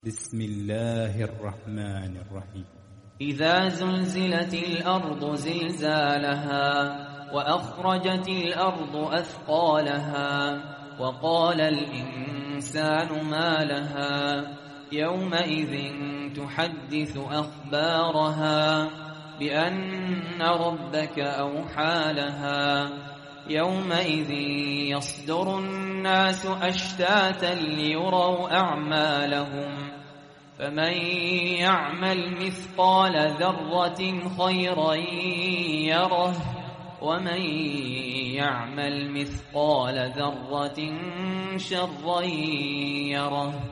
بسم الله الرحمن الرحيم. إذا زلزلت الأرض زلزالها وأخرجت الأرض أثقالها وقال الإنسان ما لها يومئذ تحدث أخبارها بأن ربك أوحى لها يومئذ يصدر الناس أشتاتا ليروا أعمالهم فمن يعمل مثقال ذرة خيرا يره ومن يعمل مثقال ذرة شرا يره.